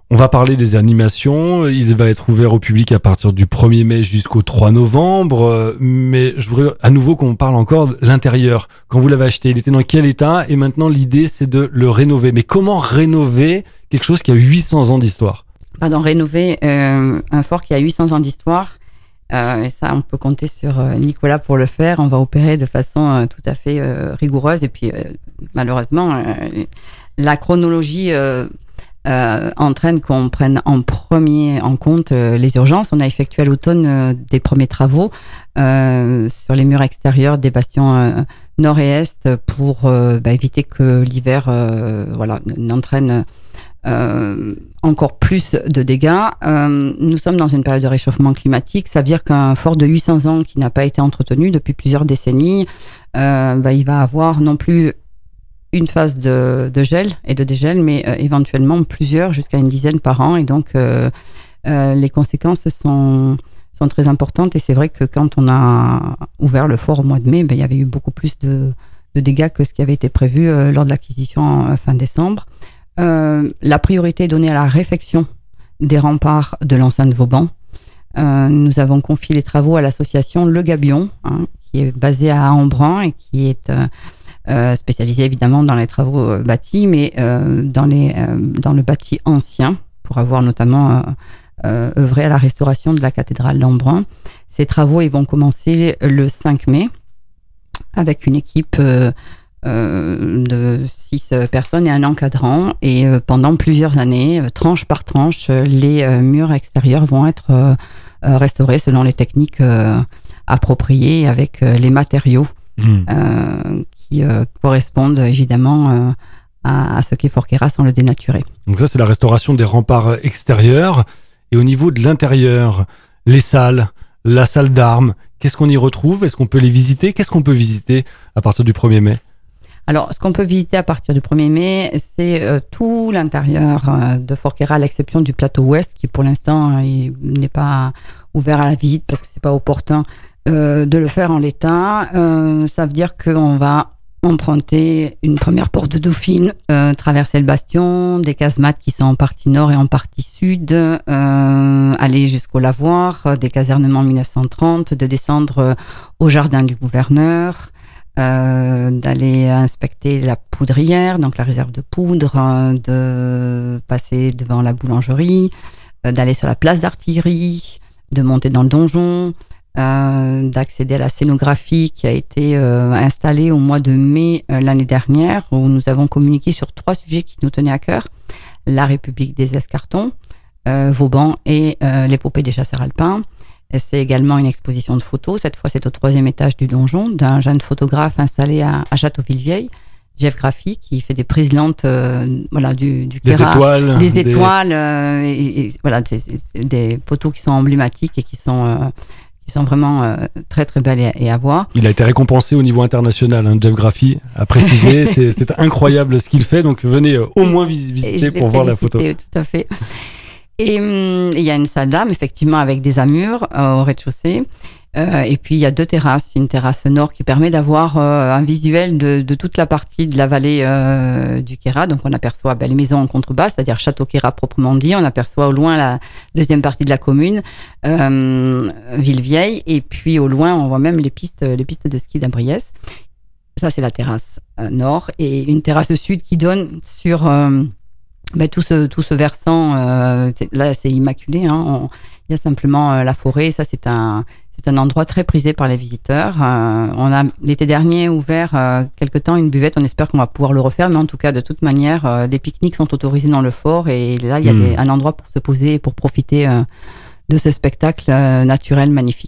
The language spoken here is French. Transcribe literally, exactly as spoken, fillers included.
On va parler des animations. Il va être ouvert au public à partir du premier mai jusqu'au trois novembre. Mais je voudrais à nouveau qu'on parle encore de l'intérieur. Quand vous l'avez acheté, il était dans quel état? Et maintenant, l'idée, c'est de le rénover. Mais comment rénover quelque chose qui a huit cents ans d'histoire? Pardon, rénover euh, un fort qui a huit cents ans d'histoire. Euh, et ça, on peut compter sur euh, Nicolas pour le faire. On va opérer de façon euh, tout à fait euh, rigoureuse. Et puis, euh, malheureusement, euh, la chronologie euh, euh, entraîne qu'on prenne en premier en compte euh, les urgences. On a effectué à l'automne euh, des premiers travaux euh, sur les murs extérieurs des bastions euh, nord et est pour euh, bah, éviter que l'hiver euh, voilà, n'entraîne Euh, encore plus de dégâts. Euh, nous sommes dans une période de réchauffement climatique. Ça veut dire qu'un fort de huit cents ans qui n'a pas été entretenu depuis plusieurs décennies, euh, bah, il va avoir non plus une phase de, de gel et de dégel, mais euh, éventuellement plusieurs, jusqu'à une dizaine par an. Et donc, euh, euh, les conséquences sont, sont très importantes. Et c'est vrai que quand on a ouvert le fort au mois de mai, bah, il y avait eu beaucoup plus de, de dégâts que ce qui avait été prévu euh, lors de l'acquisition euh, fin décembre. Euh, la priorité est donnée à la réfection des remparts de l'enceinte Vauban. Euh, nous avons confié les travaux à l'association Le Gabion, hein, qui est basée à Embrun et qui est euh, euh, spécialisée évidemment dans les travaux euh, bâtis, mais euh, dans, les, euh, dans le bâti ancien, pour avoir notamment euh, euh, œuvré à la restauration de la cathédrale d'Embrun. Ces travaux ils vont commencer le cinq mai avec une équipe euh, Euh, de six personnes et un encadrant, et euh, pendant plusieurs années, euh, tranche par tranche, euh, les euh, murs extérieurs vont être euh, euh, restaurés selon les techniques euh, appropriées avec euh, les matériaux mmh. euh, qui euh, correspondent évidemment euh, à, à ce qu'est Fort Queyras sans le dénaturer. Donc ça, c'est la restauration des remparts extérieurs. Et au niveau de l'intérieur, les salles, la salle d'armes, qu'est-ce qu'on y retrouve? Est-ce qu'on peut les visiter? Qu'est-ce qu'on peut visiter à partir du premier mai? Alors, ce qu'on peut visiter à partir du premier mai, c'est euh, tout l'intérieur euh, de Fort Queyras, à l'exception du plateau ouest, qui pour l'instant euh, il n'est pas ouvert à la visite parce que c'est pas opportun euh, de le faire en l'état. Euh, ça veut dire qu'on va emprunter une première porte de Dauphine, euh, traverser le bastion, des casemates qui sont en partie nord et en partie sud, euh, aller jusqu'au lavoir, des casernements mille neuf cent trente, de descendre euh, au jardin du gouverneur. Euh, d'aller inspecter la poudrière, donc la réserve de poudre, euh, de passer devant la boulangerie, euh, d'aller sur la place d'artillerie, de monter dans le donjon, euh, d'accéder à la scénographie qui a été euh, installée au mois de mai euh, l'année dernière, où nous avons communiqué sur trois sujets qui nous tenaient à cœur: la République des Escartons, euh, Vauban et euh, l'épopée des chasseurs alpins. C'est également une exposition de photos. Cette fois, c'est au troisième étage du donjon, d'un jeune photographe installé à, à Château-Villevieille, Jeff Graffy, qui fait des prises lentes, euh, voilà, du, du des Queyras, étoiles, des des... étoiles, euh, et, et, voilà, des, des photos qui sont emblématiques et qui sont, euh, qui sont vraiment euh, très très belles et, et à voir. Il a été récompensé au niveau international, hein, Jeff Graffy a précisé. c'est, c'est incroyable ce qu'il fait, donc venez euh, au moins vis- visiter pour voir la photo. Tout à fait. Et hum, il y a une salle d'armes, effectivement, avec des amures euh, au rez-de-chaussée. Euh, et puis, il y a deux terrasses. Une terrasse nord qui permet d'avoir euh, un visuel de, de toute la partie de la vallée euh, du Queyras. Donc, on aperçoit ben, les maisons en contrebas, c'est-à-dire Château Queyras proprement dit. On aperçoit au loin la deuxième partie de la commune, euh, Villevieille. Et puis, au loin, on voit même les pistes, les pistes de ski d'Abriès. Ça, c'est la terrasse euh, nord. Et une terrasse sud qui donne sur... Euh, Ben, tout ce tout ce versant euh, là c'est immaculé, hein. On, il y a simplement euh, la forêt. Ça c'est un c'est un endroit très prisé par les visiteurs. Euh, on a l'été dernier ouvert euh, quelque temps une buvette. On espère qu'on va pouvoir le refaire, mais en tout cas de toute manière euh, des pique-niques sont autorisés dans le fort, et là il y a mmh. des, un endroit pour se poser et pour profiter euh, de ce spectacle euh, naturel magnifique.